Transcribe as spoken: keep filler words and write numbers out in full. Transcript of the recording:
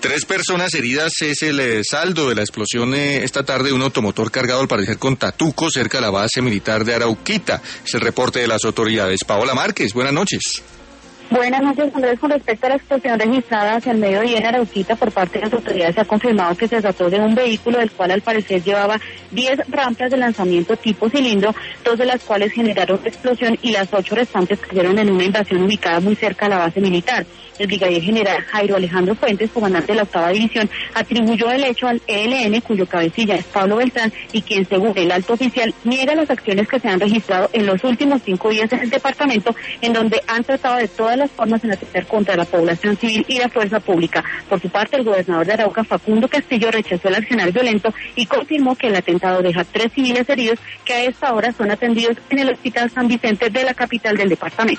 Tres personas heridas es el eh, saldo de la explosión eh, esta tarde de un automotor cargado al parecer con tatuco cerca de la base militar de Arauquita. Es el reporte de las autoridades. Paola Márquez, buenas noches. Buenas noches, Andrés. Con respecto a la explosión registrada hacia el mediodía en Arauquita por parte de las autoridades, se ha confirmado que se trató de un vehículo del cual al parecer llevaba diez rampas de lanzamiento tipo cilindro, dos de las cuales generaron explosión y las ocho restantes cayeron en una invasión ubicada muy cerca a la base militar. El brigadier general Jairo Alejandro Fuentes, comandante de la octava división, atribuyó el hecho al E L N, cuyo cabecilla es Pablo Beltrán, y quien, según el alto oficial, niega las acciones que se han registrado en los últimos cinco días en el departamento, en donde han tratado de todas las formas en atender contra la población civil y la fuerza pública. Por su parte, el gobernador de Arauca, Facundo Castillo, rechazó el accionar violento y confirmó que el atentado deja tres civiles heridos que a esta hora son atendidos en el Hospital San Vicente de la capital del departamento.